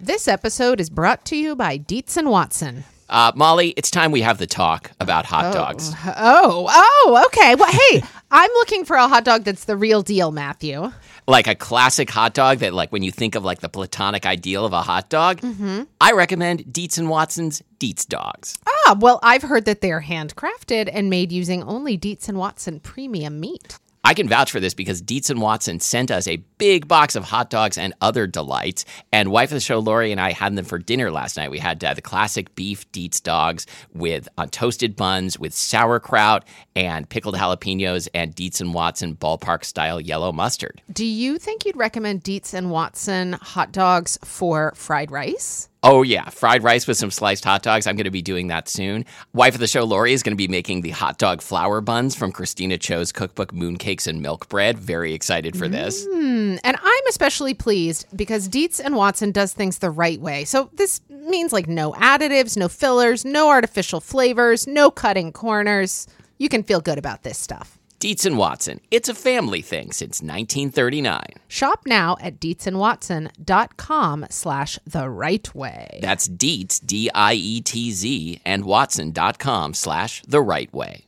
This episode is brought to you by Dietz and Watson. Molly, it's time we have the talk about hot dogs. Oh, okay. Well, hey, I'm looking for a hot dog that's the real deal, Matthew. Like a classic hot dog that, like, when you think of, like, the platonic ideal of a hot dog, I recommend Dietz and Watson's Dietz Dogs. Well, I've heard that they're handcrafted and made using only Dietz and Watson premium meat. I can vouch for this because Dietz and Watson sent us a big box of hot dogs and other delights. And wife of the show, Lori, and I had them for dinner last night. We had the classic beef Dietz dogs with toasted buns with sauerkraut and pickled jalapenos and Dietz and Watson ballpark-style yellow mustard. Do you think you'd recommend Dietz and Watson hot dogs for fried rice? Oh, yeah. Fried rice with some sliced hot dogs. I'm going to be doing that soon. Wife of the show, Lori, is going to be making the hot dog flour buns from Christina Cho's cookbook, Mooncakes and Milk Bread. Very excited for this. And I'm especially pleased because Dietz and Watson does things the right way. So this means like no additives, no fillers, no artificial flavors, no cutting corners. You can feel good about this stuff. Dietz and Watson. It's a family thing since 1939. Shop now at dietzandwatson.com/the right way. That's Dietz, D-I-E-T-Z, and Watson.com/the right way.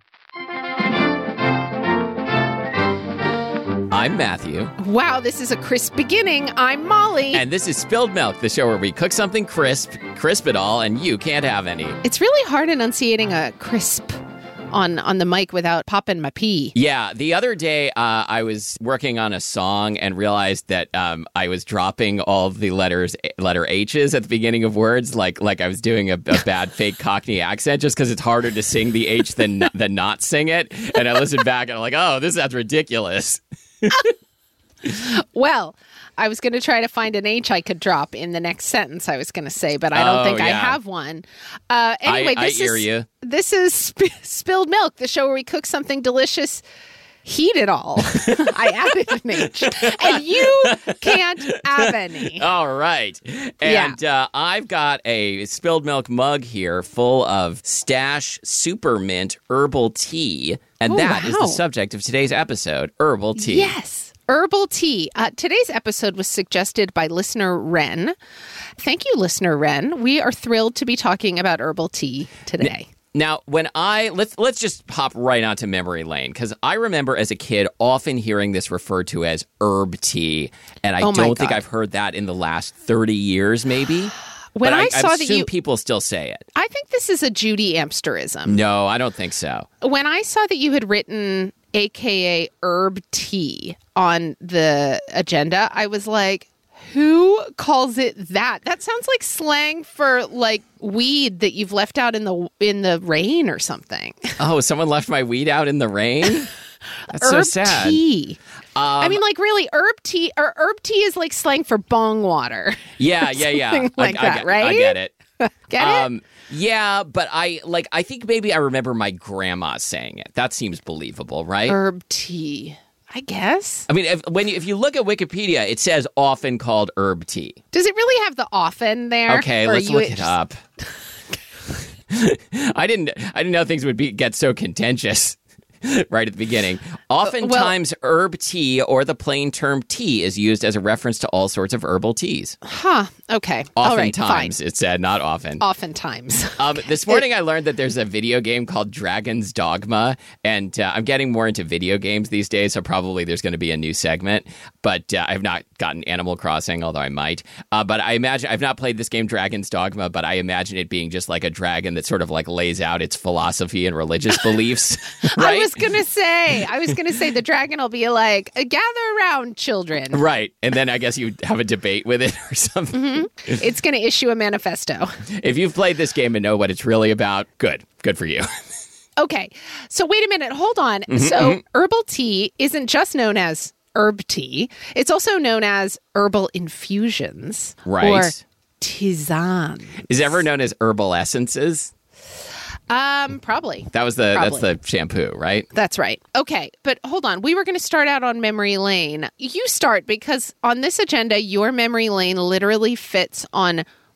I'm Matthew. Wow, this is a crisp beginning. I'm Molly. And this is Spilled Milk, the show where we cook something crisp it all, and you can't have any. It's really hard enunciating a crisp on the mic without popping my pee. Yeah, the other day I was working on a song and realized that I was dropping all the letter H's at the beginning of words, like I was doing a bad fake Cockney accent, just because it's harder to sing the H than not sing it. And I listened back and I'm like, oh, this sounds ridiculous. Well, I was going to try to find an H I could drop in the next sentence I was going to say, but I don't think I have one. Anyway, this is Spilled Milk, the show where we cook something delicious, heat it all. I added an H. And you can't have any. All right. And I've got a Spilled Milk mug here full of Stash Super Mint herbal tea. And that is the subject of today's episode, herbal tea. Yes. Herbal tea. Today's episode was suggested by listener Ren. Thank you, listener Ren. We are thrilled to be talking about herbal tea today. Now, let's just hop right onto memory lane, because I remember as a kid often hearing this referred to as herb tea, and I don't think I've heard that in the last 30 years, maybe. I assume people still say it. I think this is a Judy Amsterism. No, I don't think so. When I saw that you had written AKA herb tea on the agenda, I was like, who calls it that? That sounds like slang for like weed that you've left out in the rain or something. Oh, someone left my weed out in the rain? That's herb so sad. Tea. I mean, like, really, herb tea is like slang for bong water. Yeah. Right? I get it. Get it? Yeah, but I think maybe I remember my grandma saying it. That seems believable, right? Herb tea, I guess. I mean, if you look at Wikipedia, it says often called herb tea. Does it really have the often there? Okay, let's look it up. I didn't know things would get so contentious. Right at the beginning. Oftentimes, herb tea or the plain term tea is used as a reference to all sorts of herbal teas. Huh. Okay. Oftentimes, it said, not often. Oftentimes. This morning I learned that there's a video game called Dragon's Dogma, and I'm getting more into video games these days, so probably there's going to be a new segment, but I have not gotten Animal Crossing, although I might. But I imagine, I've not played this game, Dragon's Dogma, but I imagine it being just like a dragon that sort of like lays out its philosophy and religious beliefs, right? I was gonna say the dragon will be like, gather around, children. Right. And then I guess you have a debate with it or something. Mm-hmm. It's gonna issue a manifesto. If you've played this game and know what it's really about, good for you. Okay. So wait a minute, hold on. So herbal tea isn't just known as herb tea. It's also known as herbal infusions. Right. Or tisane. Is it ever known as herbal essences? Probably. That's the shampoo, right? That's right. Okay, but hold on. We were going to start out on memory lane. You start, because on this agenda, your memory lane literally fits on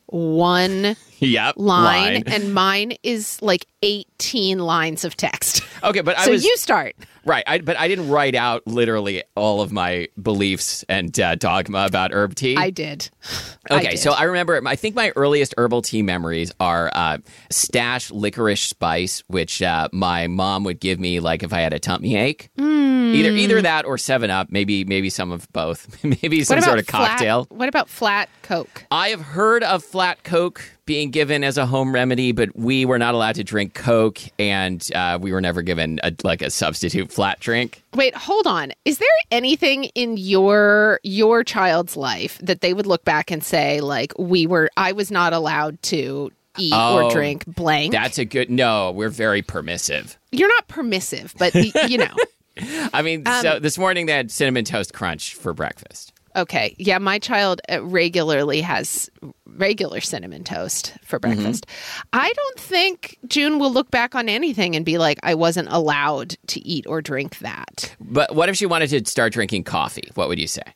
one line, and mine is like 18 lines of text. Okay, but so you start. Right, but I didn't write out literally all of my beliefs and dogma about herb tea. I did. Okay, so I remember, I think my earliest herbal tea memories are Stash licorice spice, which my mom would give me like if I had a tummy ache. Either that or 7-Up, maybe some of both. Maybe some sort of cocktail. What about flat Coke? I have heard of flat Coke being given as a home remedy, but we were not allowed to drink Coke, and we were never given a substitute flat drink. Wait, hold on. Is there anything in your child's life that they would look back and say, like, I was not allowed to eat or drink blank? That's no, we're very permissive. You're not permissive, but you know. I mean, so this morning they had Cinnamon Toast Crunch for breakfast. Okay. Yeah, my child regularly has regular cinnamon toast for breakfast. I don't think June will look back on anything and be like, I wasn't allowed to eat or drink that. But what if she wanted to start drinking coffee? What would you say?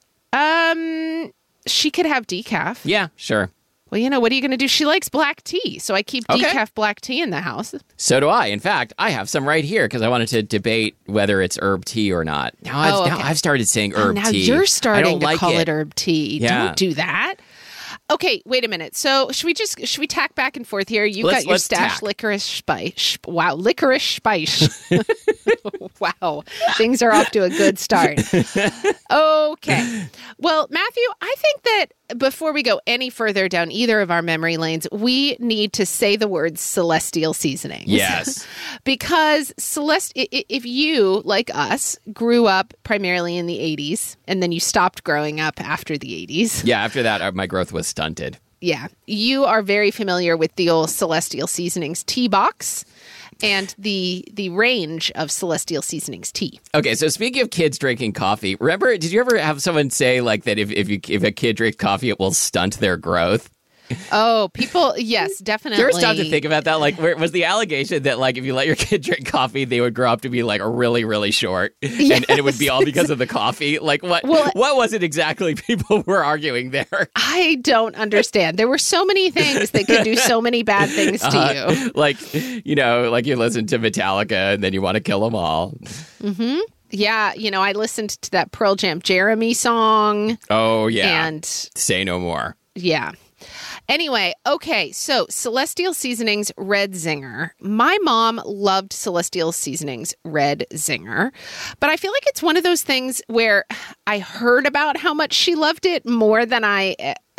She could have decaf. Yeah, sure. Well, you know, what are you going to do? She likes black tea, so I keep decaf black tea in the house. So do I. In fact, I have some right here because I wanted to debate whether it's herb tea or not. Now I've started saying herb tea. Now you're starting to call it herb tea. Yeah. Don't do that. Okay, wait a minute. So should we tack back and forth here? You've got your Stash licorice spice. Wow, licorice spice. Wow, things are off to a good start. Okay. Well, Matthew, I think that before we go any further down either of our memory lanes, we need to say the words celestial seasonings. Yes. Because if you, like us, grew up primarily in the 80s, and then you stopped growing up after the 80s. Yeah, after that, my growth was stunted. Yeah. You are very familiar with the old Celestial Seasonings tea box and the range of Celestial Seasonings tea. Okay, so speaking of kids drinking coffee, did you ever have someone say like that if a kid drinks coffee, it will stunt their growth? Oh, people, yes, definitely. Do you ever stop to think about that? Like, was the allegation that, like, if you let your kid drink coffee, they would grow up to be, like, really, really short? Yes, and it would be all because of the coffee? Like, what was it exactly people were arguing there? I don't understand. There were so many things that could do so many bad things to you. Like, you know, like you listen to Metallica and then you want to kill them all. Mm-hmm. Yeah, you know, I listened to that Pearl Jam Jeremy song. Oh, yeah. And Say No More. Yeah. Anyway, okay, so Celestial Seasonings Red Zinger. My mom loved Celestial Seasonings Red Zinger, but I feel like it's one of those things where I heard about how much she loved it more than I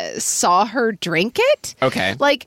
saw her drink it. Okay. Like,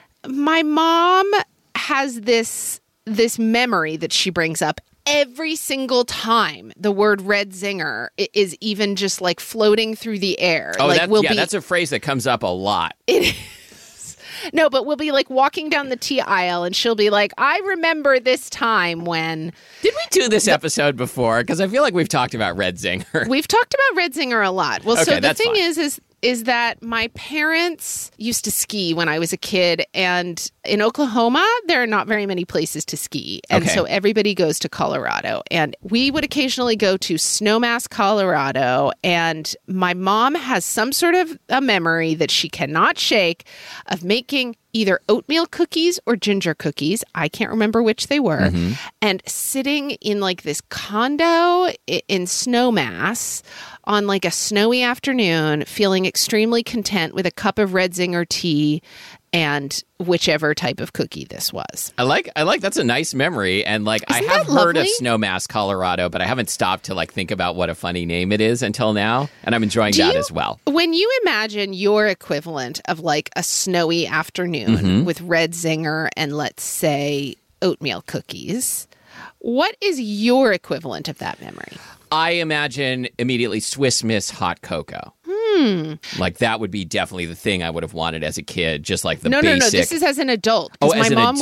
my mom has this memory that she brings up every single time the word red zinger is even just like floating through the air. Oh, like, that's a phrase that comes up a lot. It is. No, but we'll be like walking down the tea aisle and she'll be like, I remember this time when... Did we do this episode before? Because I feel like we've talked about red zinger. We've talked about red zinger a lot. Well, okay, so the thing is that my parents used to ski when I was a kid, and in Oklahoma, there are not very many places to ski. And so everybody goes to Colorado. And we would occasionally go to Snowmass, Colorado, and my mom has some sort of a memory that she cannot shake of making either oatmeal cookies or ginger cookies. I can't remember which they were. Mm-hmm. And sitting in like this condo in Snowmass on like a snowy afternoon, feeling extremely content with a cup of red zinger tea and whichever type of cookie this was. I like that's a nice memory. And like, I have heard of Snowmass, Colorado, but I haven't stopped to like think about what a funny name it is until now. And I'm enjoying that as well. When you imagine your equivalent of like a snowy afternoon with red zinger and let's say oatmeal cookies, what is your equivalent of that memory? I imagine immediately Swiss Miss hot cocoa. Like that would be definitely the thing I would have wanted as a kid, just like the basic. No. This is as an adult. My mom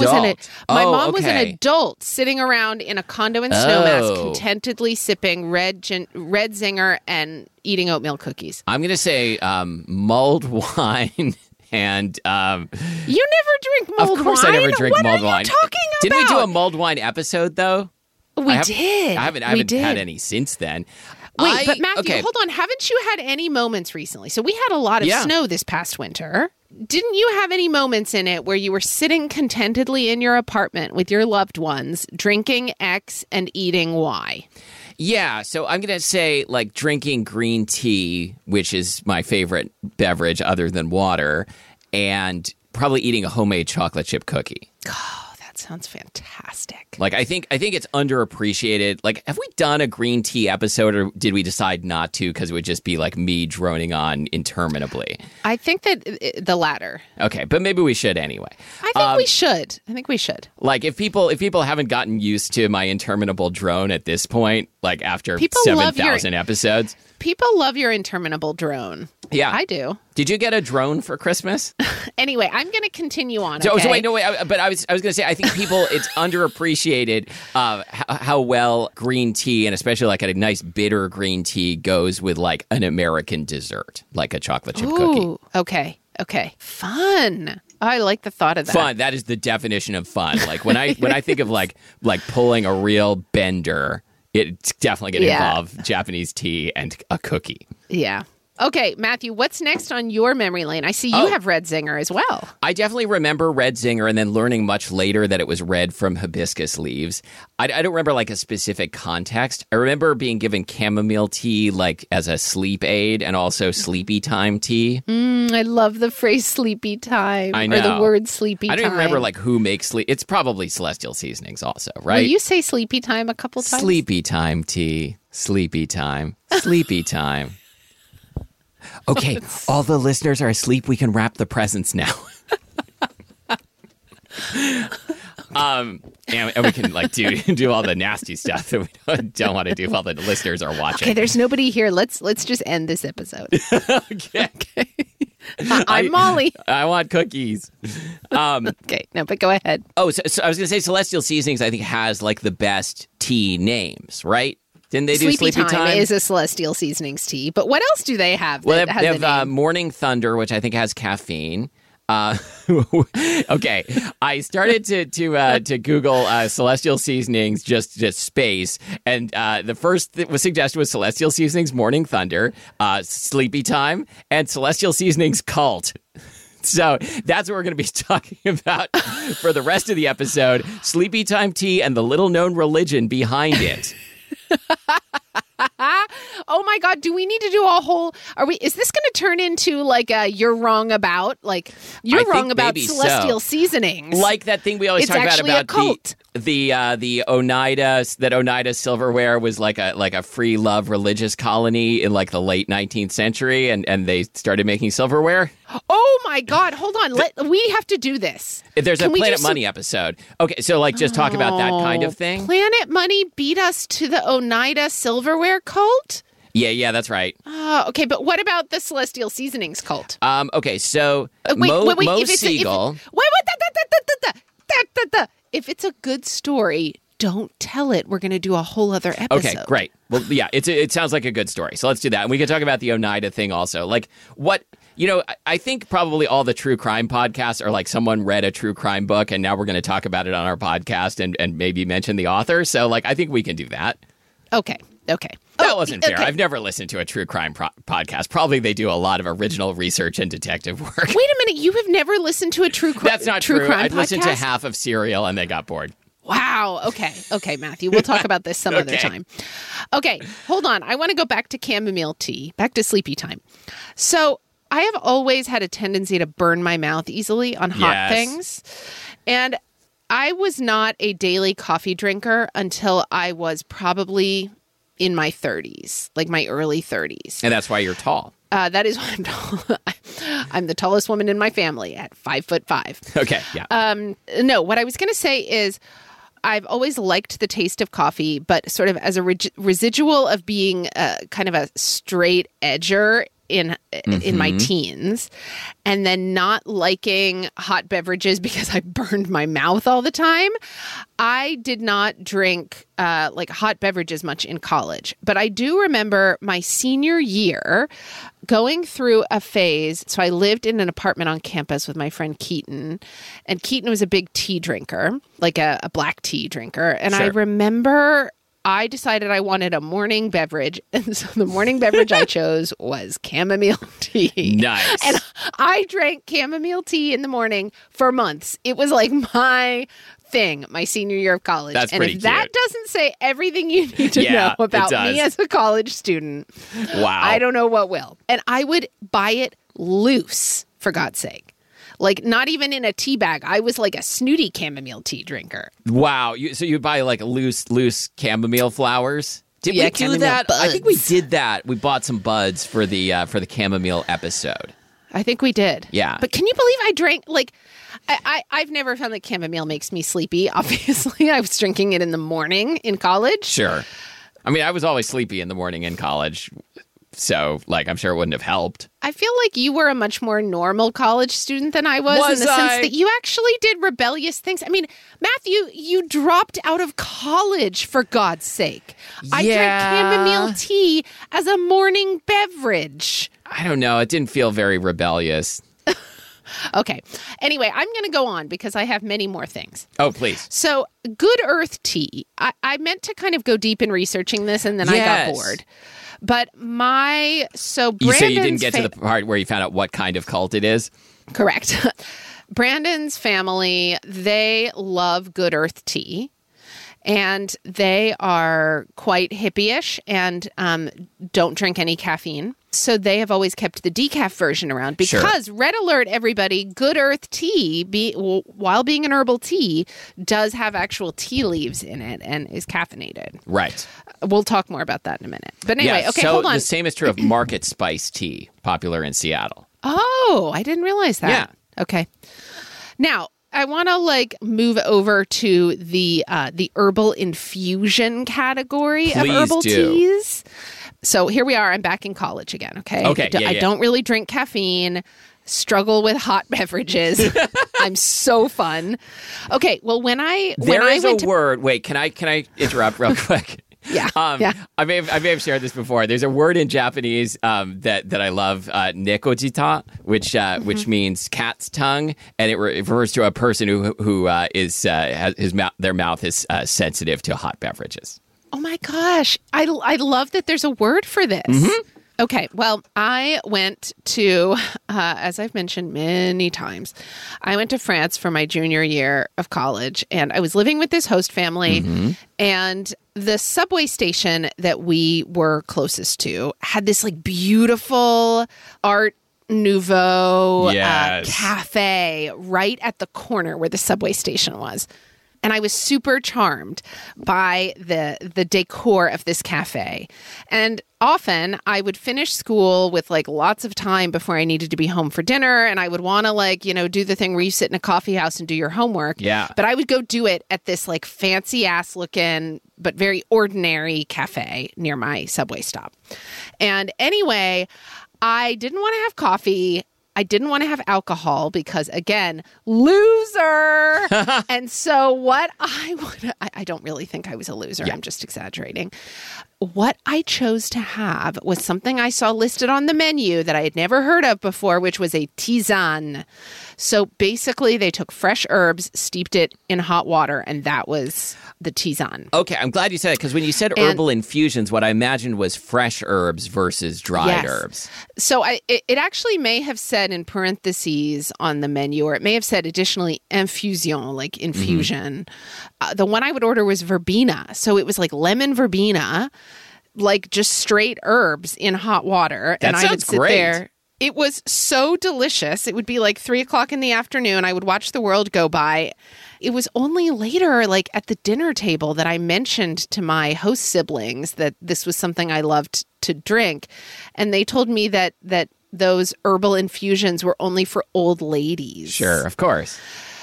was an adult sitting around in a condo in Snowmass, contentedly sipping red zinger and eating oatmeal cookies. I'm going to say mulled wine. And you never drink mulled wine? Of course, I never drink mulled wine. What are you talking about? Didn't we do a mulled wine episode though? We did. I haven't had any since then. Wait, but Matthew, hold on. Haven't you had any moments recently? So we had a lot of snow this past winter. Didn't you have any moments in it where you were sitting contentedly in your apartment with your loved ones, drinking X and eating Y? Yeah, so I'm going to say like drinking green tea, which is my favorite beverage other than water, and probably eating a homemade chocolate chip cookie. Oh, that sounds fantastic. Like, I think it's underappreciated. Like, have we done a green tea episode, or did we decide not to because it would just be like me droning on interminably? I think that the latter. Okay, but maybe we should anyway. I think we should. Like, if people haven't gotten used to my interminable drone at this point, like after 7,000 episodes. People love your interminable drone. Yeah. I do. Did you get a drone for Christmas? Anyway, I'm going to continue on. So wait, but I was going to say, I think it's underappreciated how well green tea, and especially like a nice bitter green tea, goes with like an American dessert, like a chocolate chip cookie. Okay. Fun. I like the thought of that. Fun. That is the definition of fun. Like when I think of like pulling a real bender, it's definitely going to involve Japanese tea and a cookie. Yeah. Okay, Matthew, what's next on your memory lane? I see you have Red Zinger as well. I definitely remember Red Zinger, and then learning much later that it was red from hibiscus leaves. I don't remember like a specific context. I remember being given chamomile tea like as a sleep aid, and also sleepy time tea. I love the phrase sleepy time. I know. Or the word sleepy time. I don't even remember like who makes sleep. It's probably Celestial Seasonings also, right? Will you say sleepy time a couple times? Sleepy time tea. Sleepy time. Sleepy time. Okay, all the listeners are asleep. We can wrap the presents now. And we can like do all the nasty stuff that we don't want to do while the listeners are watching. Okay, there's nobody here. Let's just end this episode. Okay. I'm Molly. I want cookies. Okay, no, but go ahead. Oh, so I was going to say Celestial Seasonings, I think, has like the best tea names, right? Didn't they do Sleepy Time? Is a Celestial Seasonings tea. But what else do they have? Well, they have Morning Thunder, which I think has caffeine. Okay, I started to Google Celestial Seasonings, just space, and the first that was suggested was Celestial Seasonings Morning Thunder, Sleepy Time, and Celestial Seasonings Cult. So that's what we're going to be talking about for the rest of the episode: Sleepy Time tea and the little-known religion behind it. Oh my God, do we need to do a whole, is this going to turn into like a you're wrong about, like you're wrong about Celestial Seasonings? Like that thing we always talk about a cult. The Oneida silverware was like a free love religious colony in like the late 19th century, and they started making silverware. Oh my God, hold on. We have to do this. There's a Planet Money episode. Okay, so like just talk about that kind of thing. Planet Money beat us to the Oneida silverware cult? Yeah, that's right. Okay, but what about the Celestial Seasonings cult? Okay, so Mo Siegel. If it's a good story, don't tell it. We're going to do a whole other episode. Okay, great. Well, yeah, it sounds like a good story. So let's do that. And we can talk about the Oneida thing also. Like what, I think probably all the true crime podcasts are like someone read a true crime book and now we're going to talk about it on our podcast and maybe mention the author. So like, I think we can do that. Okay. That wasn't fair. Okay. I've never listened to a true crime podcast. Probably they do a lot of original research and detective work. Wait a minute. You have never listened to a true crime podcast? That's not true. I've listened to half of Serial and they got bored. Wow. Okay, Matthew. We'll talk about this some other time. Okay, hold on. I want to go back to chamomile tea, back to Sleepy Time. So I have always had a tendency to burn my mouth easily on hot things. And I was not a daily coffee drinker until I was probably in my 30s, like my early 30s. And that's why you're tall. That is why I'm tall. I'm the tallest woman in my family at 5'5". Okay, yeah. No, what I was going to say is I've always liked the taste of coffee, but sort of as a residual of being kind of a straight edger in my teens, and then not liking hot beverages because I burned my mouth all the time. I did not drink like hot beverages much in college, but I do remember my senior year going through a phase. So I lived in an apartment on campus with my friend Keaton, and Keaton was a big tea drinker, like a black tea drinker. And I remember I decided I wanted a morning beverage. And so the morning beverage I chose was chamomile tea. Nice. And I drank chamomile tea in the morning for months. It was like my thing, my senior year of college. That's and pretty if that cute. doesn't say everything you need to know about me as a college student, wow, I don't know what will. And I would buy it loose, for God's sake. Like, not even in a tea bag. I was like a snooty chamomile tea drinker. Wow. So you buy like loose chamomile flowers? Did we do that? Buds. I think we did that. We bought some buds for the chamomile episode. I think we did. Yeah. But can you believe I drank, like, I've never found that chamomile makes me sleepy. Obviously, I was drinking it in the morning in college. Sure. I mean, I was always sleepy in the morning in college. So, like, I'm sure it wouldn't have helped. I feel like you were a much more normal college student than I was in the sense that you actually did rebellious things. I mean, Matthew, you dropped out of college, for God's sake. Yeah. I drank chamomile tea as a morning beverage. I don't know. It didn't feel very rebellious. Okay. Anyway, I'm going to go on because I have many more things. Oh, please. So, Good Earth tea. I meant to kind of go deep in researching this, and then I got bored. But you say you didn't get to the part where you found out what kind of cult it is? Correct. Brandon's family, they love Good Earth tea. And they are quite hippie-ish and don't drink any caffeine. So they have always kept the decaf version around because, red alert, everybody, Good Earth tea, while being an herbal tea, does have actual tea leaves in it and is caffeinated. Right. We'll talk more about that in a minute. But anyway, okay, hold on. The same is true of Market Spice tea, popular in Seattle. Oh, I didn't realize that. Yeah. Okay. Now, I want to move over to the herbal infusion category of herbal teas. So here we are. I'm back in college again. Okay. Okay. I don't really drink caffeine. Struggle with hot beverages. I'm so fun. Okay. Well, there is a word. Wait, can I interrupt real quick? Yeah. I may have shared this before. There's a word in Japanese that I love, nekojita, which means cat's tongue, and it refers to a person who is their mouth is sensitive to hot beverages. Oh my gosh, I love that there's a word for this. Mm-hmm. Okay, well, I went to, as I've mentioned many times, I went to France for my junior year of college, and I was living with this host family, and the subway station that we were closest to had this beautiful Art Nouveau cafe right at the corner where the subway station was. And I was super charmed by the decor of this cafe. And often I would finish school with lots of time before I needed to be home for dinner. And I would want to do the thing where you sit in a coffee house and do your homework. Yeah. But I would go do it at this fancy ass looking, but very ordinary cafe near my subway stop. And anyway, I didn't want to have coffee. I didn't want to have alcohol because, again, loser. And so I don't really think I was a loser. Yeah. I'm just exaggerating. What I chose to have was something I saw listed on the menu that I had never heard of before, which was a tisane. So basically, they took fresh herbs, steeped it in hot water, and that was the tisane. Okay, I'm glad you said that because when you said herbal infusions, what I imagined was fresh herbs versus dried herbs. So it actually may have said in parentheses on the menu, or it may have said additionally infusion, like infusion. Mm-hmm. The one I would order was verbena. So it was lemon verbena, just straight herbs in hot water. That and sounds I would sit great. there. It was so delicious. It would be 3:00 in the afternoon. I would watch the world go by. It was only later, at the dinner table, that I mentioned to my host siblings that this was something I loved to drink. And they told me that those herbal infusions were only for old ladies. Sure, of course.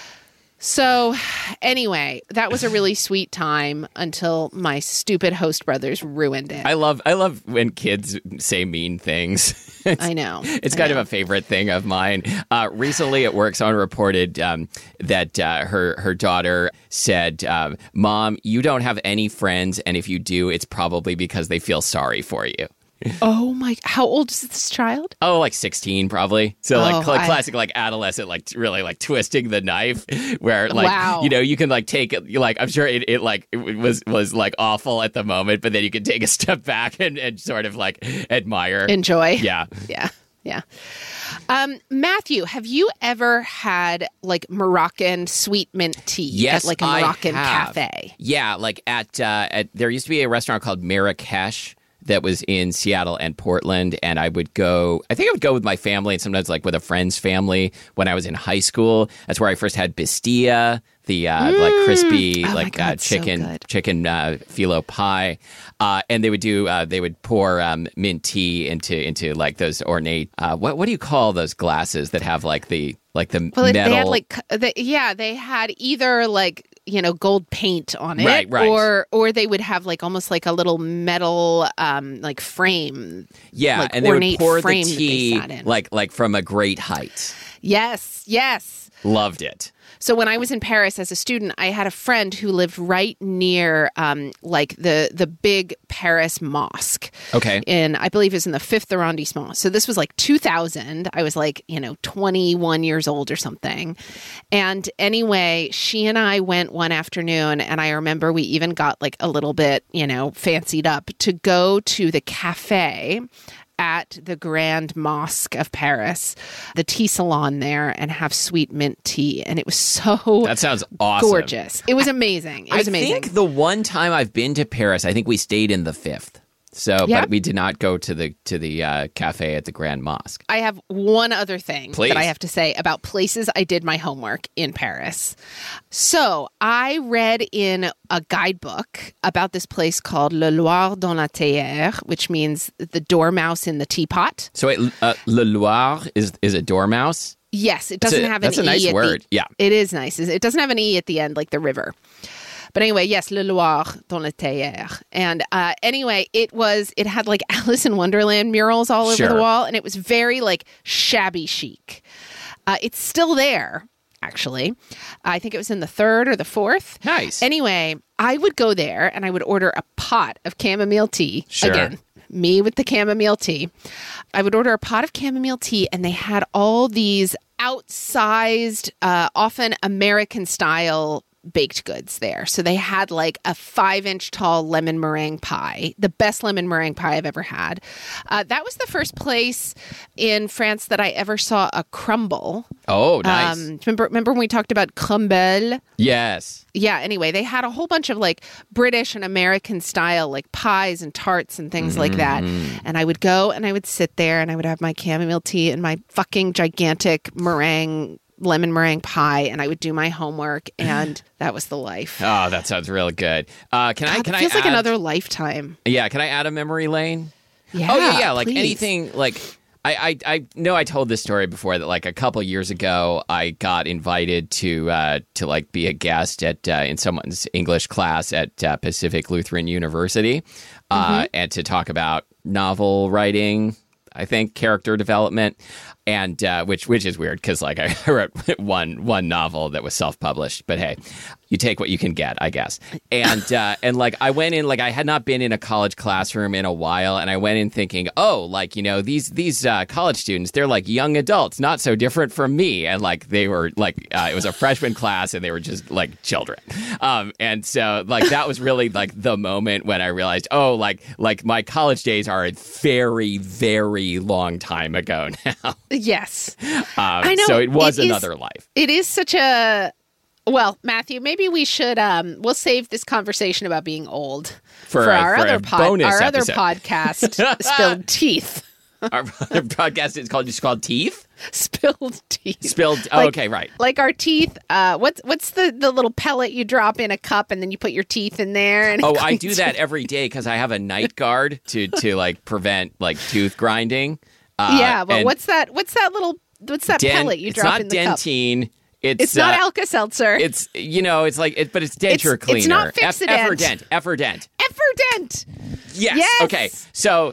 So anyway, that was a really sweet time until my stupid host brothers ruined it. I love when kids say mean things. I know. It's kind of a favorite thing of mine. Recently at work, someone reported that her daughter said, "Mom, you don't have any friends, and if you do, it's probably because they feel sorry for you." Oh my! How old is this child? Oh, like 16 probably. So classic like adolescent, like really like twisting the knife, where like you can like take it. Like I'm sure it was like awful at the moment, but then you can take a step back and sort of like admire, enjoy. Yeah. Matthew, have you ever had like Moroccan sweet mint tea? Yes, at like a Moroccan cafe. Yeah, like at there used to be a restaurant called Marrakesh that was in Seattle and Portland, and I think I would go with my family and sometimes like with a friend's family when I was in high school. That's where I first had Bistia, the like crispy chicken phyllo pie, and they would pour mint tea into like those ornate what do you call those glasses that have like the metal? They had either like gold paint on it, right. or they would have like almost like a little metal like frame. Yeah, like and they would pour the tea like from a great height. Yes. Loved it. So when I was in Paris as a student, I had a friend who lived right near like the big Paris mosque. Okay. I believe it was in the 5th arrondissement. So this was like 2000. I was like, 21 years old or something. And anyway, she and I went one afternoon, and I remember we even got like a little bit, fancied up to go to the cafe at the Grand Mosque of Paris, the tea salon there, and have sweet mint tea. And it was that sounds awesome. Gorgeous. It was amazing. I think the one time I've been to Paris, I think we stayed in the 5th. So, but we did not go to the cafe at the Grand Mosque. I have one other thing Please. that I have to say about places I did my homework in Paris. So I read in a guidebook about this place called Le Loir dans la théière, which means the dormouse in the teapot. So Le Loir is a dormouse? Yes, it doesn't have an E. That's a nice word. Yeah. It is nice. It doesn't have an E at the end like the river. But anyway, yes, Le Loir dans la théière. And anyway, it had like Alice in Wonderland murals all over the wall, and it was very like shabby chic. It's still there, actually. I think it was in the 3rd or the 4th. Nice. Anyway, I would go there and I would order a pot of chamomile tea. Sure. Again, me with the chamomile tea. I would order a pot of chamomile tea, and they had all these outsized, often American-style baked goods there. So they had like a 5-inch tall lemon meringue pie, the best lemon meringue pie I've ever had. That was the first place in France that I ever saw a crumble. Oh, nice. Remember when we talked about crumble? Yes. Yeah, anyway, they had a whole bunch of like British and American style like pies and tarts and things like that. And I would go and I would sit there and I would have my chamomile tea and my fucking gigantic lemon meringue pie, and I would do my homework, and that was the life. Oh, that sounds really good. Can I feels like another lifetime. Yeah, can I add a memory lane? Yeah. Oh yeah. Like please. anything. Like I know I told this story before that like a couple years ago I got invited to like be a guest at in someone's English class at Pacific Lutheran University, and to talk about novel writing. I think character development, and which is weird because like I wrote one novel that was self-published, but hey, you take what you can get, I guess. And like I went in, like I had not been in a college classroom in a while, and I went in thinking, oh, like these college students, they're like young adults, not so different from me, and like they were like it was a freshman class, and they were just like children, and so like that was really like the moment when I realized, oh, like my college days are a very, very long time ago now. Yes. I know. So it was another life. It is such a... Well, Matthew, maybe we should... we'll save this conversation about being old for our other podcast, Spilled Teeth. Our podcast is called Teeth? Spilled Teeth. Okay, right. Like our teeth. What's the little pellet you drop in a cup and then you put your teeth in there? And I do that every day because I have a night guard to like prevent like tooth grinding. But what's that pellet you drop in the cup? It's not dentine. It's not Alka-Seltzer. It's it's like but it's denture cleaner. It's not Fixodent. Efferdent. Yes. Okay. So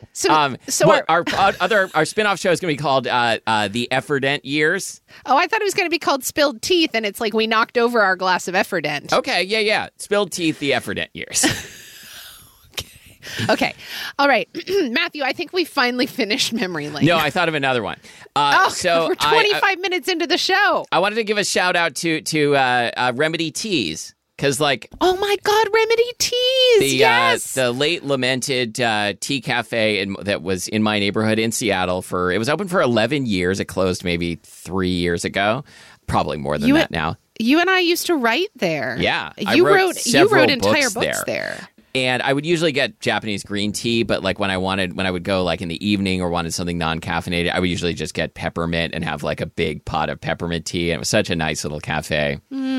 our spin-off show is going to be called the Efferdent Years. Oh, I thought it was going to be called Spilled Teeth, and it's like we knocked over our glass of Efferdent. Okay. Yeah. Spilled Teeth, the Efferdent Years. Okay. All right. Matthew, I think we finally finished Memory Lane. No, I thought of another one. So we're 25 minutes into the show. I wanted to give a shout out to Remedy Teas. Because, oh my God, Remedy Teas! Yes, the late lamented tea cafe that was in my neighborhood in Seattle it was open for 11 years. It closed maybe 3 years ago, probably more than that now. You and I used to write there. Yeah, you wrote entire books there. And I would usually get Japanese green tea, but when I would go in the evening or wanted something non-caffeinated, I would usually just get peppermint and have a big pot of peppermint tea. And it was such a nice little cafe.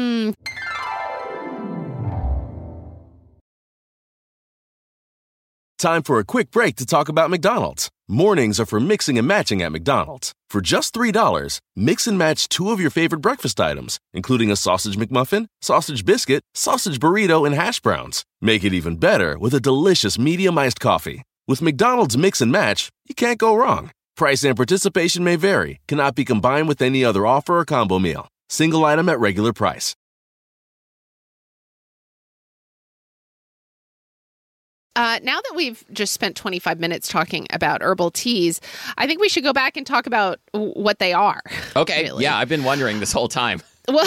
Time for a quick break to talk about McDonald's. Mornings are for mixing and matching at McDonald's. For just $3, mix and match 2 of your favorite breakfast items, including a sausage McMuffin, sausage biscuit, sausage burrito, and hash browns. Make it even better with a delicious medium iced coffee. With McDonald's Mix and Match, you can't go wrong. Price and participation may vary. Cannot be combined with any other offer or combo meal. Single item at regular price. Now that we've just spent 25 minutes talking about herbal teas, I think we should go back and talk about what they are. Okay. Really. Yeah, I've been wondering this whole time. Well,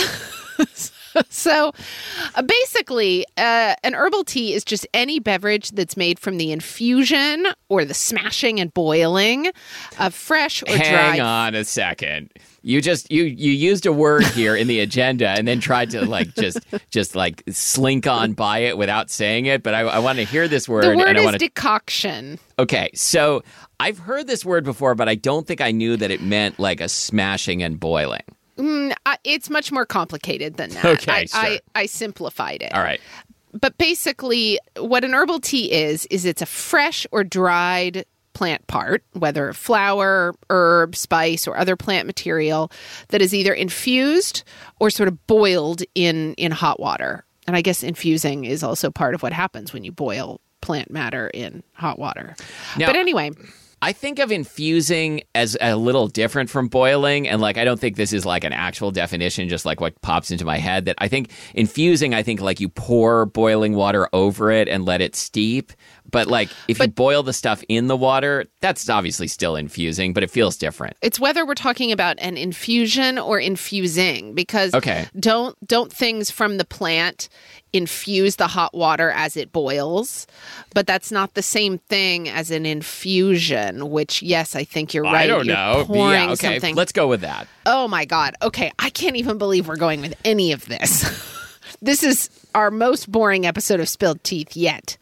so basically, an herbal tea is just any beverage that's made from the infusion or the smashing and boiling of fresh or dry. Hang on a second. You used a word here in the agenda and then tried to just slink on by it without saying it. But I want to hear this word. The word and is decoction. Okay, so I've heard this word before, but I don't think I knew that it meant a smashing and boiling. It's much more complicated than that. Okay, sure. I simplified it. All right. But basically, what an herbal tea is it's a fresh or dried plant part, whether flower, herb, spice, or other plant material that is either infused or sort of boiled in hot water. And I guess infusing is also part of what happens when you boil plant matter in hot water. Now, but anyway, I think of infusing as a little different from boiling, and I don't think this is an actual definition, just what pops into my head. That I think infusing, you pour boiling water over it and let it steep. But if you boil the stuff in the water, that's obviously still infusing, but it feels different. It's whether we're talking about an infusion or infusing, because don't things from the plant infuse the hot water as it boils? But that's not the same thing as an infusion, which, yes, I think you're right. I don't know. Pouring okay, something. Let's go with that. Oh my God. Okay, I can't even believe we're going with any of this. This is our most boring episode of Spilled Teeth yet.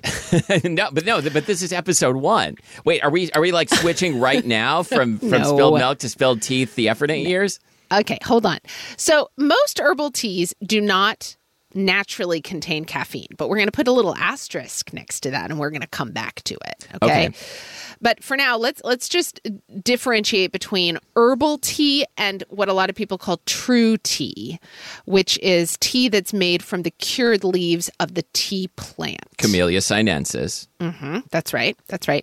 But this is episode 1. Wait, are we switching right now from Spilled Milk to Spilled Teeth, the Effort years? Okay, hold on. So most herbal teas do not naturally contain caffeine, but we're going to put a little asterisk next to that, and we're going to come back to it. Okay. But for now, let's just differentiate between herbal tea and what a lot of people call true tea, which is tea that's made from the cured leaves of the tea plant. Camellia sinensis. Mm-hmm. That's right.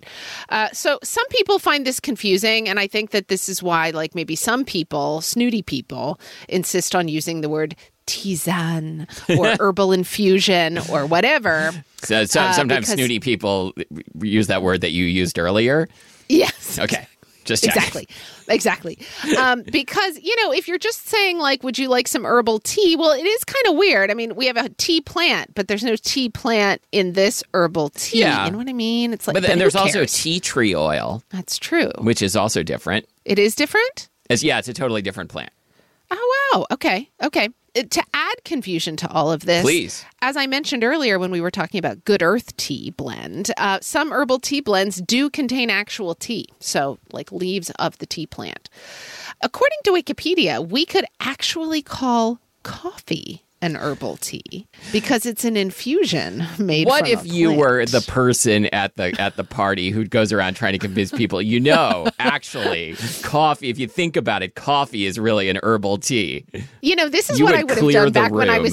So some people find this confusing, and I think that this is why, maybe some people, snooty people, insist on using the word tisane or herbal infusion or whatever. So sometimes snooty people use that word that you used earlier? Yes. Okay. Just checking. Exactly. Because, if you're just saying, would you like some herbal tea? Well, it is kind of weird. I mean, we have a tea plant, but there's no tea plant in this herbal tea. Yeah. You know what I mean? It's and there's also tea tree oil. That's true. Which is also different. It is different? It's a totally different plant. Oh, wow. Okay. To add confusion to all of this, please, as I mentioned earlier when we were talking about Good Earth tea blend, some herbal tea blends do contain actual tea, so leaves of the tea plant. According to Wikipedia, we could actually call coffee an herbal tea because it's an infusion made what from if you were the person at the party who goes around trying to convince people, actually coffee, if you think about it, coffee is really an herbal tea. This is what I would have done back when I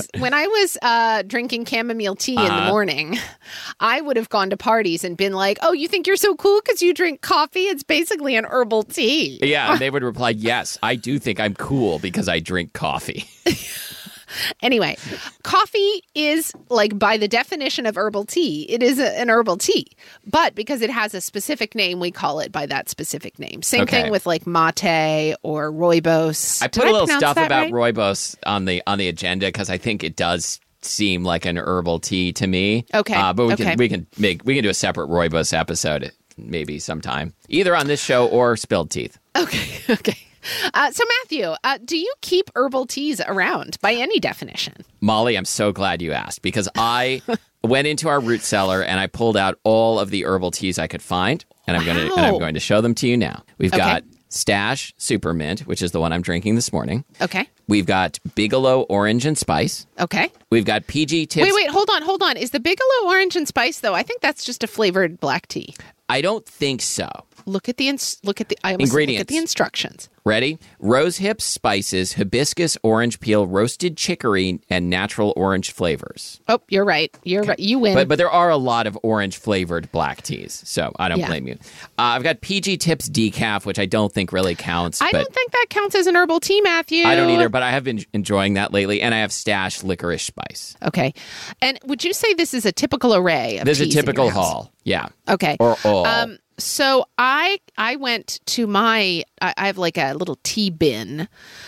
was drinking chamomile tea in the morning. I would have gone to parties and been like, "Oh, you think you're so cool because you drink coffee? It's basically an herbal tea." Yeah, and they would reply, "Yes, I do think I'm cool because I drink coffee." Anyway, coffee is, like, by the definition of herbal tea, it is an herbal tea. But because it has a specific name, we call it by that specific name. Same thing with, like, mate or rooibos. I put a little stuff about rooibos on the agenda because I think it does seem like an herbal tea to me. Okay. But we can do a separate rooibos episode maybe sometime, either on this show or Spilled Teeth. Okay. So, Matthew, do you keep herbal teas around by any definition? Molly, I'm so glad you asked because I went into our root cellar and I pulled out all of the herbal teas I could find, and I'm going to show them to you now. We've got Stash Super Mint, which is the one I'm drinking this morning. Okay. We've got Bigelow Orange and Spice. Okay. We've got PG Tips. Wait, hold on. Is the Bigelow Orange and Spice, though? I think that's just a flavored black tea. I don't think so. Look at the ingredients. Look at the instructions. Ready? Rose hips, spices, hibiscus, orange peel, roasted chicory, and natural orange flavors. Oh, you're right. Right. You win. But there are a lot of orange flavored black teas, so I don't blame you. I've got PG Tips decaf, which I don't think really counts. I don't think that counts as an herbal tea, Matthew. I don't either, but I have been enjoying that lately, and I have Stash Licorice Spice. Okay. And would you say this is a typical array of This is teas a typical in your house? haul. Yeah. Okay. Or all. So I went to I have like a little tea bin,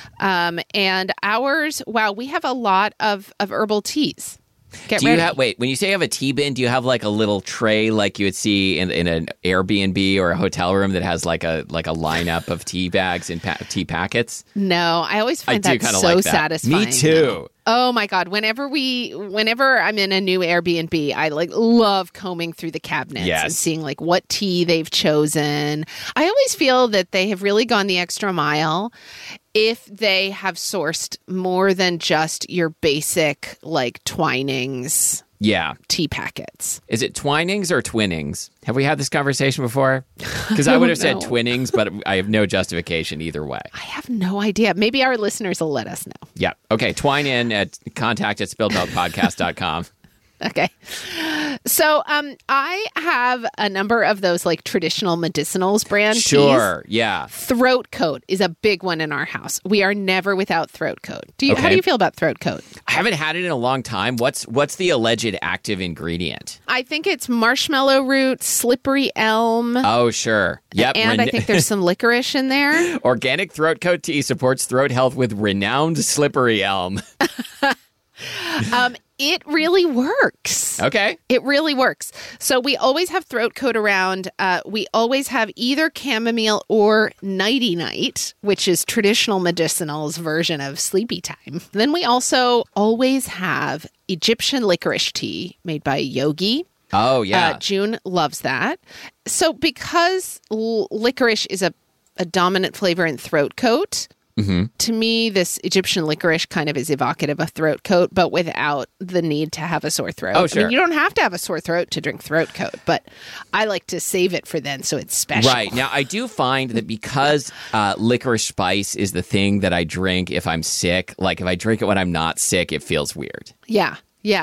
and ours. Wow, we have a lot of herbal teas. Wait, when you say you have a tea bin, do you have like a little tray like you would see in an Airbnb or a hotel room that has like a lineup of tea bags and tea packets? No, I always find that so satisfying. Me too. Oh my God. Whenever I'm in a new Airbnb, I love combing through the cabinets and seeing like what tea they've chosen. I always feel that they have really gone the extra mile if they have sourced more than just your basic like Twinings tea packets. Is it Twinings or Twinnings? Have we had this conversation before? Because I would have said Twinnings, but I have no justification either way. I have no idea. Maybe our listeners will let us know. Yeah. Okay. Twine in at contact@spilledmilkpodcast.com. Okay. So I have a number of those like traditional medicinals brand teas. Sure, yeah. Throat Coat is a big one in our house. We are never without Throat Coat. How do you feel about Throat Coat? I haven't had it in a long time. What's the alleged active ingredient? I think it's marshmallow root, slippery elm. Oh, sure. Yep. And I think there's some licorice in there. Organic Throat Coat tea supports throat health with renowned slippery elm. It really works. Okay. It really works. So we always have Throat Coat around. We always have either chamomile or nighty night, which is traditional medicinal's version of sleepy time. Then we also always have Egyptian licorice tea made by Yogi. Oh, yeah. June loves that. So because licorice is a dominant flavor in Throat Coat, to me, this Egyptian licorice kind of is evocative of Throat Coat, but without the need to have a sore throat. Oh, sure. I mean, you don't have to have a sore throat to drink Throat Coat, but I like to save it for then, so it's special. Right. Now, I do find that because licorice spice is the thing that I drink if I'm sick, like if I drink it when I'm not sick, it feels weird. Yeah.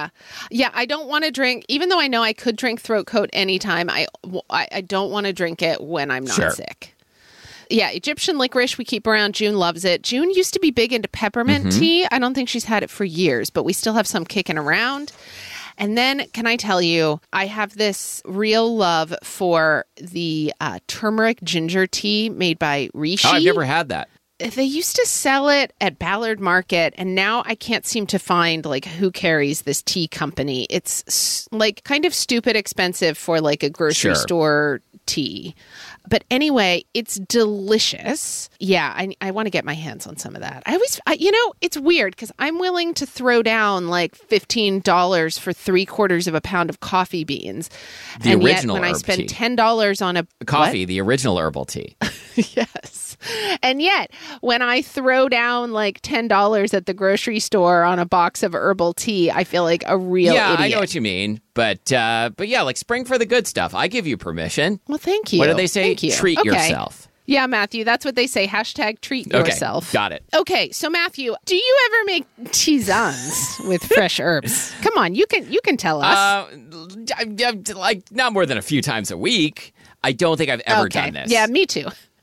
I don't want to drink, even though I know I could drink Throat Coat anytime, I don't want to drink it when I'm not sick. Yeah, Egyptian licorice we keep around. June loves it. June used to be big into peppermint tea. I don't think she's had it for years, but we still have some kicking around. And then, can I tell you, I have this real love for the turmeric ginger tea made by Rishi. Oh, I've never had that. They used to sell it at Ballard Market, and now I can't seem to find like who carries this tea company. It's like kind of stupid expensive for like a grocery store tea. But anyway, it's delicious. Yeah, I want to get my hands on some of that. It's weird because I'm willing to throw down like $15 for 3/4 of a pound of coffee beans. The and original yet when I herb spend tea. $10 on a coffee, what? The original herbal tea. Yes. And yet, when I throw down like $10 at the grocery store on a box of herbal tea, I feel like a real idiot. I know what you mean. But yeah, like spring for the good stuff. I give you permission. Well, thank you. What do they say? Thank you. Treat yourself. Yeah, Matthew, that's what they say. # treat yourself. Got it. Okay, so Matthew, do you ever make tisanes with fresh herbs? Come on, you can tell us. Like not more than a few times a week. I don't think I've ever done this. Yeah, me too.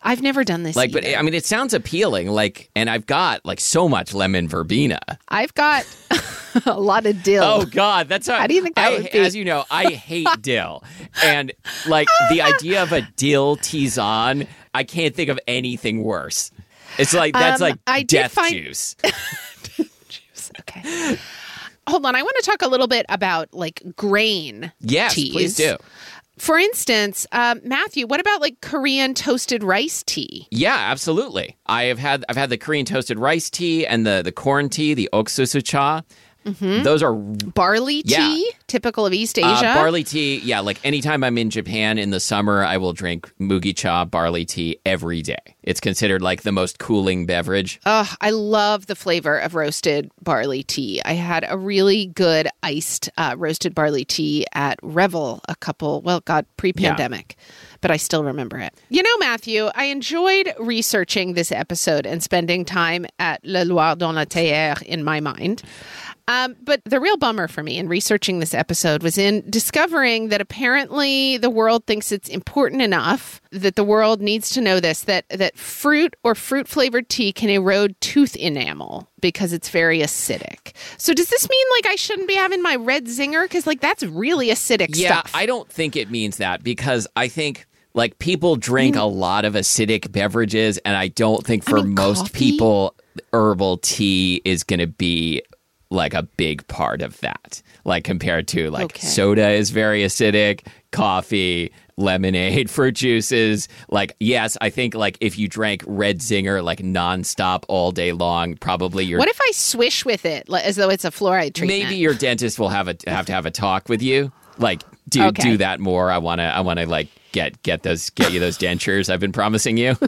I've never done this Like, either. but I mean, it sounds appealing. Like, and I've got like so much lemon verbena. I've got a lot of dill. Oh God, that's how do you think that would be? As you know, I hate dill, and like the idea of a dill tisane, I can't think of anything worse. It's like that's like death juice. Juice. Okay. Hold on, I want to talk a little bit about like grain. Yes, teas. please do. For instance, Matthew, what about like Korean toasted rice tea? Yeah, absolutely. I've had the Korean toasted rice tea and the corn tea, the oksusu cha. Mm-hmm. Those are barley tea, typical of East Asia. Barley tea, yeah. Like anytime I'm in Japan in the summer, I will drink mugi cha barley tea every day. It's considered like the most cooling beverage. I love the flavor of roasted barley tea. I had a really good iced roasted barley tea at Revel pre-pandemic. Yeah. But I still remember it. You know, Matthew, I enjoyed researching this episode and spending time at Le Loir dans la Théière in my mind. But the real bummer for me in researching this episode was in discovering that apparently the world thinks it's important enough that the world needs to know this, that fruit or fruit-flavored tea can erode tooth enamel because it's very acidic. So does this mean like I shouldn't be having my red zinger? Because like that's really acidic stuff. Yeah, I don't think it means that because I think like people drink a lot of acidic beverages and I don't think for most coffee? people herbal tea is going to be like a big part of that, like compared to like soda is very acidic, coffee, lemonade, fruit juices. Like, yes, I think like if you drank Red Zinger like nonstop all day long, probably your. What if I swish with it as though it's a fluoride treatment? Maybe your dentist will have to have a talk with you. Like, do that more. I want to like get you those dentures I've been promising you.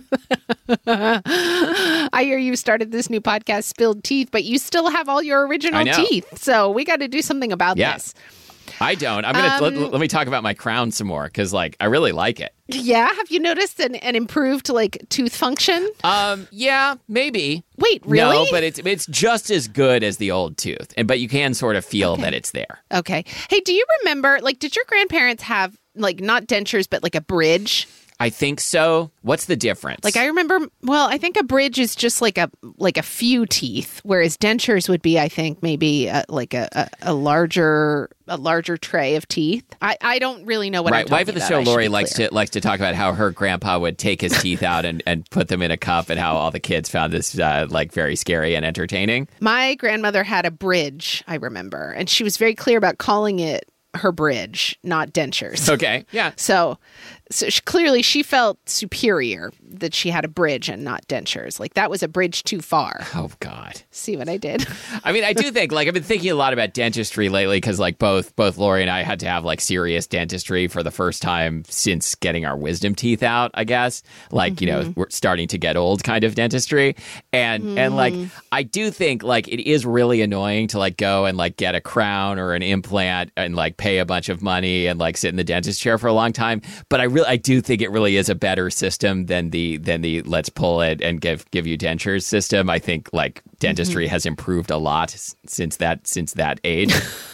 I hear you started this new podcast, Spilled Teeth, but you still have all your original teeth. So we got to do something about this. I don't. I'm gonna let me talk about my crown some more because like I really like it. Yeah, have you noticed an improved like tooth function? Yeah, maybe. Wait, really? No, but it's just as good as the old tooth, but you can sort of feel that it's there. Okay. Hey, do you remember? Like, did your grandparents have like not dentures, but like a bridge? I think so. What's the difference? Like I remember, I think a bridge is just like a few teeth, whereas dentures would be, I think, maybe like a larger tray of teeth. I don't really know what I'm talking about. Wife of the show, Lori, likes to talk about how her grandpa would take his teeth out and put them in a cup, and how all the kids found this like very scary and entertaining. My grandmother had a bridge, I remember, and she was very clear about calling it her bridge, not dentures. Okay, yeah. So clearly she felt superior that she had a bridge and not dentures. Like that was a bridge too far. Oh, God. See what I did? I mean, I do think, like, I've been thinking a lot about dentistry lately because, like, both Lori and I had to have, like, serious dentistry for the first time since getting our wisdom teeth out, I guess. Like, you know, we're starting to get old kind of dentistry. And like, I do think, like, it is really annoying to, like, go and, like, get a crown or an implant and, like, pay a bunch of money and, like, sit in the dentist chair for a long time. But I do think it really is a better system than the let's pull it and give you dentures system. I think like dentistry has improved a lot since that age.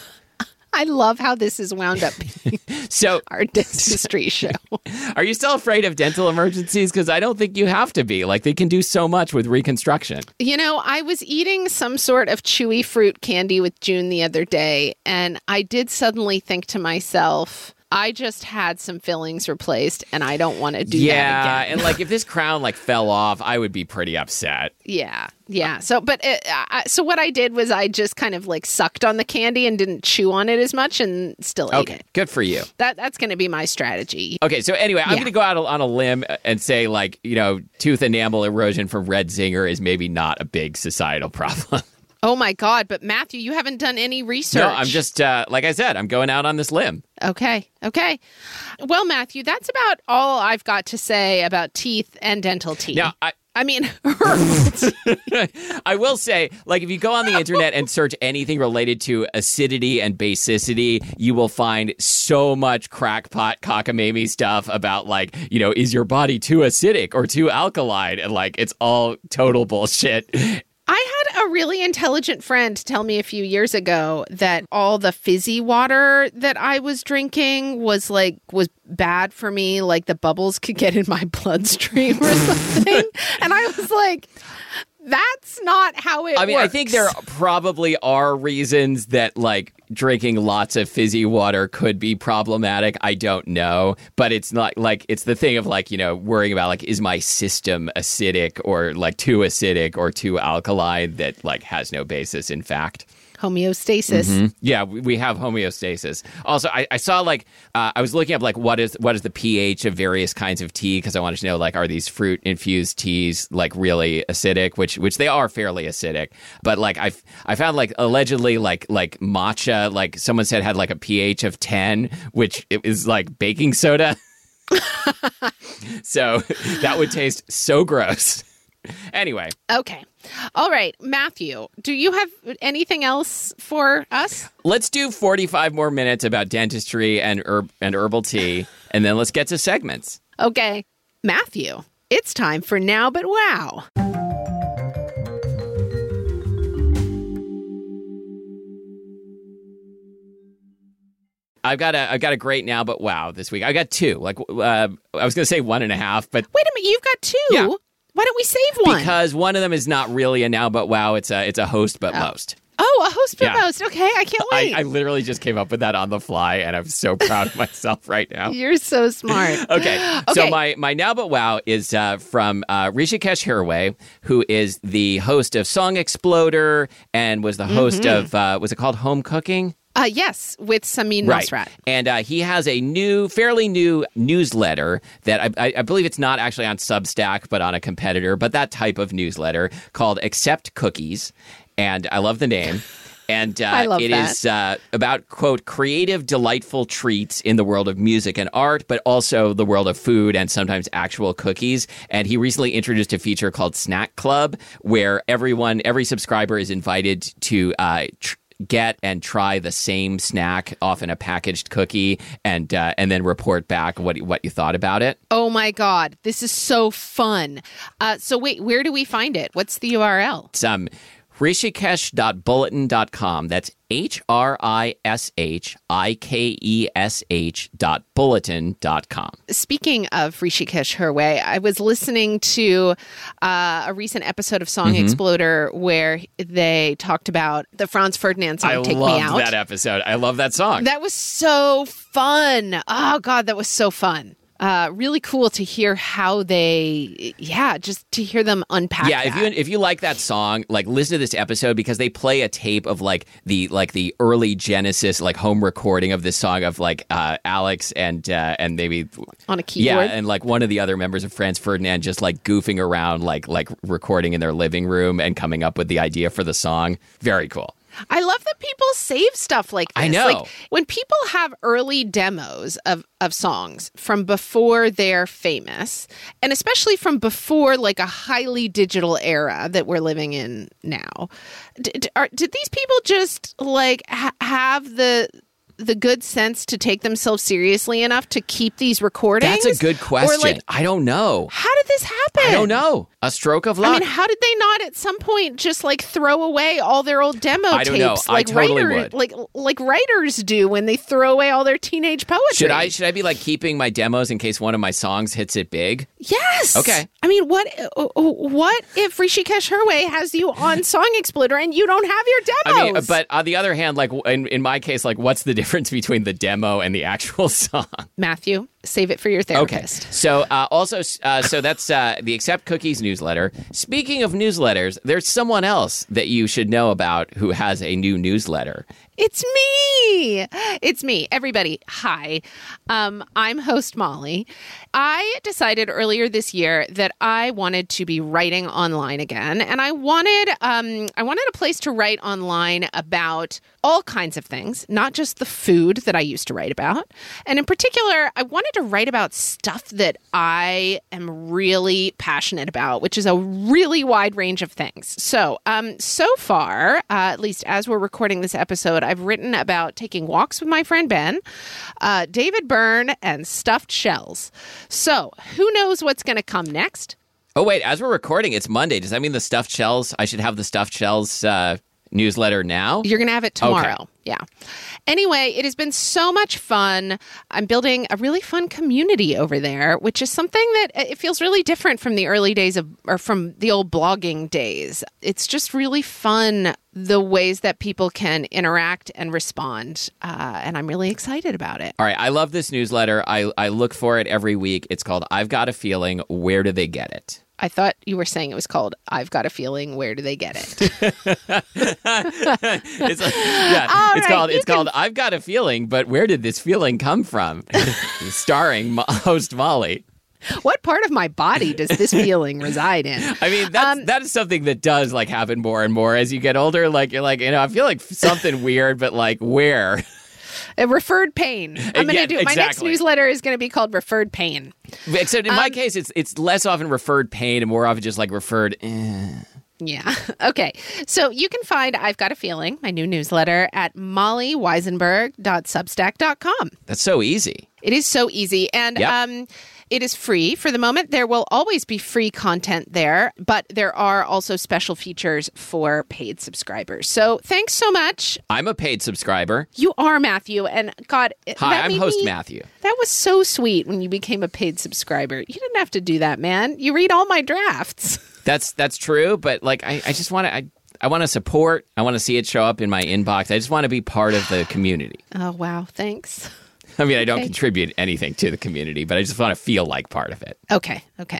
I love how this is wound up being our dentistry show. Are you still afraid of dental emergencies? Because I don't think you have to be. Like, they can do so much with reconstruction. You know, I was eating some sort of chewy fruit candy with June the other day, and I did suddenly think to myself, I just had some fillings replaced, and I don't want to do that again. Yeah, and like if this crown like fell off, I would be pretty upset. Yeah. So, so what I did was I just kind of like sucked on the candy and didn't chew on it as much, and still ate it. Good for you. That's going to be my strategy. Okay, so anyway, I'm going to go out on a limb and say, like, you know, tooth enamel erosion from Red Zinger is maybe not a big societal problem. Oh, my God. But Matthew, you haven't done any research. No, I'm just, like I said, I'm going out on this limb. Okay. Well, Matthew, that's about all I've got to say about teeth and dental tea. Now, I mean, I will say, like, if you go on the internet and search anything related to acidity and basicity, you will find so much crackpot cockamamie stuff about, like, you know, is your body too acidic or too alkaline? And, like, it's all total bullshit. I had a really intelligent friend tell me a few years ago that all the fizzy water that I was drinking was bad for me, like the bubbles could get in my bloodstream or something. And I was like, that's not how it works. I think there probably are reasons that, like, drinking lots of fizzy water could be problematic. I don't know. But it's not, like, it's the thing of, like, you know, worrying about, like, is my system acidic or, like, too acidic or too alkaline that, like, has no basis in fact. Homeostasis. Mm-hmm. Yeah, we have homeostasis. Also, I saw, like, I was looking up, like, what is the pH of various kinds of tea, because I wanted to know, like, are these fruit-infused teas, like, really acidic, which they are fairly acidic. But, like, I found, like, allegedly, like matcha, like, someone said had, like, a pH of 10, which is, like, baking soda. So that would taste so gross. Anyway. Okay. All right. Matthew, do you have anything else for us? Let's do 45 more minutes about dentistry and herbal tea, and then let's get to segments. Okay. Matthew, it's time for Now But Wow. I've got a great Now But Wow this week. I got two. Like, I was going to say 1.5, but wait a minute, you've got two? Yeah. Why don't we save one? Because one of them is not really a Now But Wow. It's a host but most. Oh, a host but most. Okay, I can't wait. I literally just came up with that on the fly, and I'm so proud of myself right now. You're so smart. Okay. So my Now But Wow is from Rishikesh Hirway, who is the host of Song Exploder and was the host of, was it called Home Cooking? Yes, with Samin Nosrat. And he has a fairly new newsletter that I believe it's not actually on Substack, but on a competitor, but that type of newsletter called Accept Cookies. And I love the name. And it is about, quote, creative, delightful treats in the world of music and art, but also the world of food and sometimes actual cookies. And he recently introduced a feature called Snack Club, where every subscriber is invited to get and try the same snack, often a packaged cookie, and then report back what you thought about it. Oh my God, this is so fun. So wait, where do we find it? What's the URL? It's Rishikesh.bulletin.com. That's HRISHIKESH.bulletin.com. Speaking of Rishikesh Hirway, I was listening to a recent episode of Song Exploder where they talked about the Franz Ferdinand song, Take Me Out. I loved that episode. I love that song. That was so fun. Oh, God, that was so fun. Really cool to hear how just to hear them unpack. Yeah, if you like that song, like listen to this episode, because they play a tape of like the early Genesis like home recording of this song of like Alex and maybe on a keyboard. Yeah, and like one of the other members of Franz Ferdinand just like goofing around like recording in their living room and coming up with the idea for the song. Very cool. I love that people save stuff like this. I know. Like when people have early demos of songs from before they're famous, and especially from before like a highly digital era that we're living in now, did these people just like have the good sense to take themselves seriously enough to keep these recordings? That's a good question. Or like, I don't know. How did this happen? I don't know. A stroke of luck. I mean, how did they not at some point just like throw away all their old demo tapes? I don't know. Like I totally would. Like writers do when they throw away all their teenage poetry. Should I be like keeping my demos in case one of my songs hits it big? Yes. Okay. I mean, what if Rishikesh Hirway has you on Song Exploder and you don't have your demos? I mean, but on the other hand, like in my case, like what's the difference between the demo and the actual song? Matthew, save it for your therapist. Okay. So so that's the Accept Cookies newsletter. Speaking of newsletters, there's someone else that you should know about who has a new newsletter. It's me. It's me. Everybody, hi. I'm host Molly. I decided earlier this year that I wanted to be writing online again, and I wanted a place to write online about all kinds of things, not just the food that I used to write about. And in particular, I wanted to write about stuff that I am really passionate about, which is a really wide range of things. So far, at least as we're recording this episode, I've written about taking walks with my friend Ben, David Byrne, and stuffed shells. So who knows what's going to come next? Oh, wait, as we're recording, it's Monday. Does that mean the Stuffed Shells, I should have the Stuffed Shells newsletter now? You're going to have it tomorrow. Okay. Yeah. Anyway, it has been so much fun. I'm building a really fun community over there, which is something that it feels really different from the early days or from the old blogging days. It's just really fun, the ways that people can interact and respond. And I'm really excited about it. All right. I love this newsletter. I look for it every week. It's called I've Got a Feeling. Where do they get it? I thought you were saying it was called I've Got a Feeling. Where do they get it? It's called I've Got a Feeling, but where did this feeling come from? Starring host Molly. What part of my body does this feeling reside in? I mean, that is something that does like happen more and more as you get older. Like you're like, I feel like something weird, but like where? A referred pain. I'm going to do my next newsletter is going to be called Referred Pain. Except in my case, it's less often referred pain and more often just like referred. Yeah. Okay. So you can find I've Got a Feeling, my new newsletter, at mollyweisenberg.substack.com. That's so easy. It is so easy. And it is free for the moment. There will always be free content there, but there are also special features for paid subscribers. So thanks so much. I'm a paid subscriber. You are, Matthew. And God, hi, I'm host Matthew. That was so sweet when you became a paid subscriber. You didn't have to do that, man. You read all my drafts. That's true, but like I just want to I want to support. I want to see it show up in my inbox. I just want to be part of the community. Oh, wow. Thanks. I mean, I don't contribute anything to the community, but I just want to feel like part of it. Okay.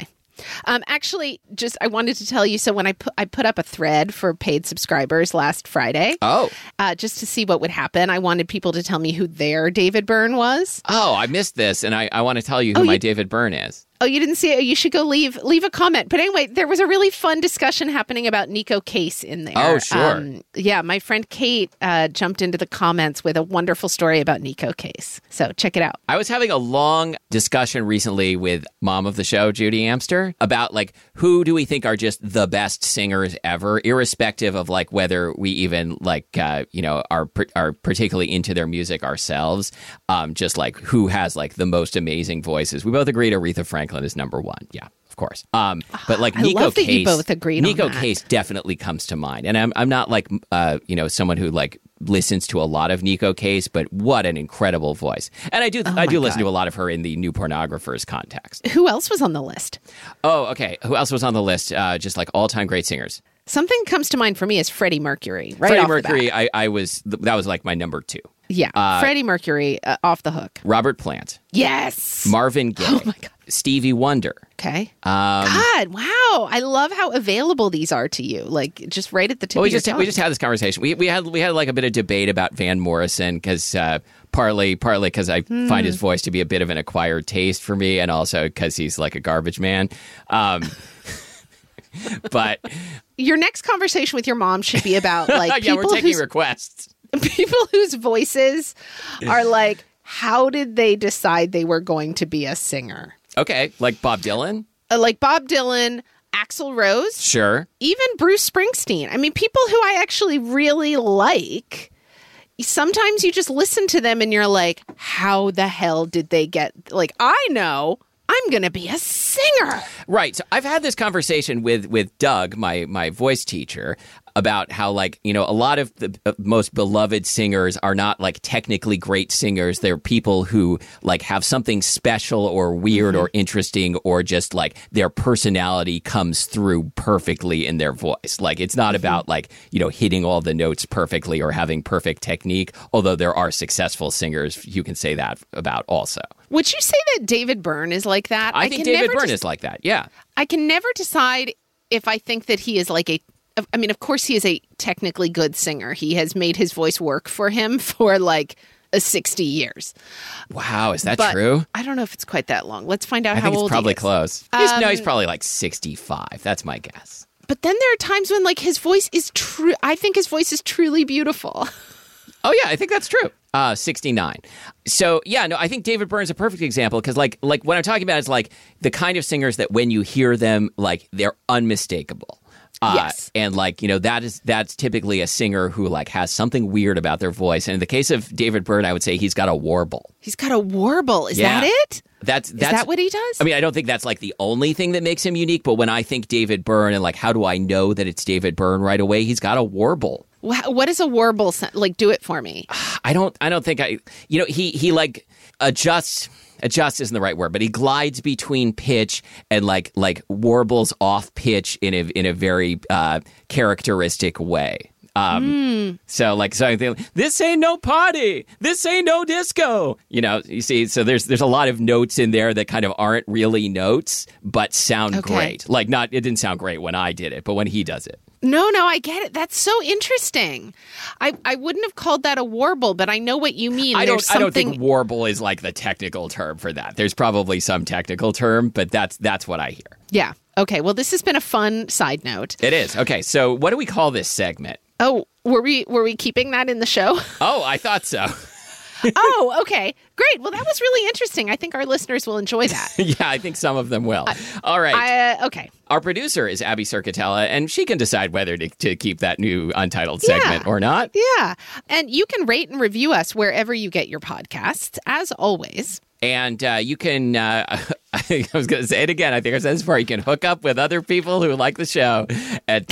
Actually, I wanted to tell you, so when I put up a thread for paid subscribers last Friday. Oh. Just to see what would happen, I wanted people to tell me who their David Byrne was. Oh, I missed this, and I want to tell you who my David Byrne is. Oh, you didn't see it? You should go leave a comment. But anyway, there was a really fun discussion happening about Neko Case in there. Oh, sure. Yeah, my friend Kate jumped into the comments with a wonderful story about Neko Case. So check it out. I was having a long discussion recently with mom of the show, Judy Amster, about like who do we think are just the best singers ever, irrespective of like whether we even like are particularly into their music ourselves. Just like who has like the most amazing voices. We both agreed Aretha Franklin is number one. Yeah, of course. But like Neko Case, you both agreed on that. Neko Case definitely comes to mind. And I'm not like someone who like listens to a lot of Neko Case, but what an incredible voice. And I do listen to a lot of her in the New Pornographers context. Who else was on the list? Oh, okay. Who else was on the list? Just like all-time great singers. Something comes to mind for me is Freddie Mercury. Freddie Mercury, that was like my number two. Yeah, Freddie Mercury, off the hook. Robert Plant. Yes. Marvin Gaye. Oh, my God. Stevie Wonder. Okay. God, wow. I love how available these are to you. Like, just right at the tip of your tongue. We just had this conversation. We had like a bit of debate about Van Morrison because partly because I find his voice to be a bit of an acquired taste for me, and also because he's like a garbage man. But your next conversation with your mom should be about like yeah, we're taking requests. People whose voices are like, how did they decide they were going to be a singer? Okay, like Bob Dylan? Like Bob Dylan, Axl Rose. Sure. Even Bruce Springsteen. I mean, people who I actually really like. Sometimes you just listen to them and you're like, how the hell did they get... Like, I know... I'm going to be a singer. Right. So I've had this conversation with Doug, my voice teacher, about how, like, a lot of the most beloved singers are not, like, technically great singers. They're people who, like, have something special or weird or interesting, or just, like, their personality comes through perfectly in their voice. Like, it's not about, like, hitting all the notes perfectly or having perfect technique, although there are successful singers you can say that about also. Would you say that David Byrne is like that? I think David Byrne is like that, yeah. I can never decide if I think that he is like I mean, of course he is a technically good singer. He has made his voice work for him for like 60 years. Wow, is that true? I don't know if it's quite that long. Let's find out how old he is. I think it's probably close. He's probably like 65. That's my guess. But then there are times when like his voice is true. I think his voice is truly beautiful. Oh, yeah, I think that's true. 69. So, yeah, no, I think David Byrne is a perfect example because, like what I'm talking about is, like, the kind of singers that when you hear them, like, they're unmistakable. Yes. And, like, that's typically a singer who, like, has something weird about their voice. And in the case of David Byrne, I would say he's got a warble. He's got a warble. Is that it? Is that what he does? I mean, I don't think that's like the only thing that makes him unique, but when I think David Byrne and like, how do I know that it's David Byrne right away? He's got a warble. What is a warble? Like, do it for me. I don't think he like adjusts isn't the right word, but he glides between pitch and like warbles off pitch in a very characteristic way. So I think this ain't no party, this ain't no disco. You see, so there's a lot of notes in there that kind of aren't really notes, but sound great. Like it didn't sound great when I did it, but when he does it. No, I get it. That's so interesting. I wouldn't have called that a warble, but I know what you mean. I don't think warble is like the technical term for that. There's probably some technical term, but that's what I hear. Yeah. Okay. Well, this has been a fun side note. It is. Okay. So what do we call this segment? Oh, were we keeping that in the show? Oh, I thought so. Oh, okay. Great. Well, that was really interesting. I think our listeners will enjoy that. Yeah, I think some of them will. All right. Okay. Our producer is Abby Circatella, and she can decide whether to keep that new Untitled segment or not. Yeah. And you can rate and review us wherever you get your podcasts, as always. And you can, I was going to say it again, I think I said this before, you can hook up with other people who like the show at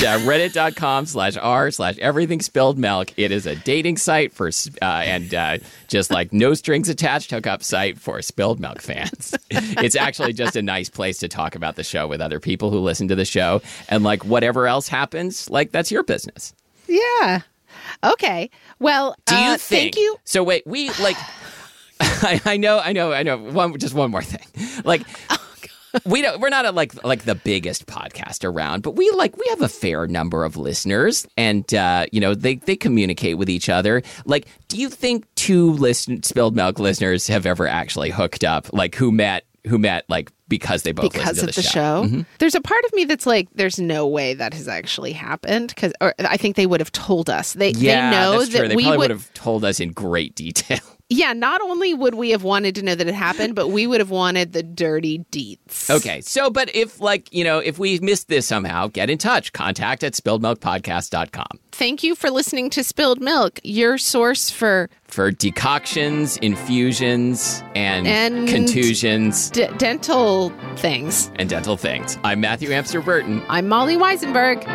reddit.com/r/everythingspilledmilk. It is a dating site for, and just like no strings attached hookup site for spilled milk fans. It's actually just a nice place to talk about the show with other people who listen to the show. And like whatever else happens, like that's your business. Yeah. Okay. Well, do you think, thank you. So wait, we like... I know. Just one more thing. Like, we're not like the biggest podcast around, but we have a fair number of listeners, and they communicate with each other. Like, do you think two Spilled Milk listeners have ever actually hooked up? Like, who met like because they both listened to the show? Mm-hmm. There's a part of me that's like, there's no way that has actually happened, or I think they would have told us. They know that's true. that they we probably would have told us in great detail. Yeah, not only would we have wanted to know that it happened, but we would have wanted the dirty deets. Okay, so, but if if we missed this somehow, get in touch. Contact at spilledmilkpodcast.com. Thank you for listening to Spilled Milk, your source for decoctions, infusions, and contusions. Dental things. And dental things. I'm Matthew Amster Burton. I'm Molly Weisenberg.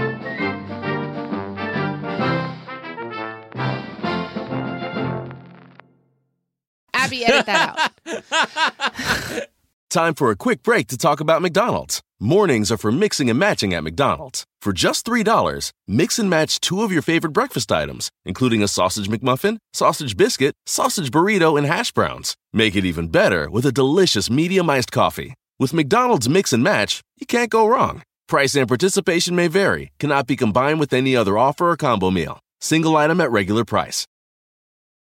Abby, edit that out. Time for a quick break to talk about McDonald's. Mornings are for mixing and matching at McDonald's. For just $3, mix and match two of your favorite breakfast items, including a sausage McMuffin, sausage biscuit, sausage burrito, and hash browns. Make it even better with a delicious medium iced coffee. With McDonald's Mix and Match, you can't go wrong. Price and participation may vary, cannot be combined with any other offer or combo meal. Single item at regular price.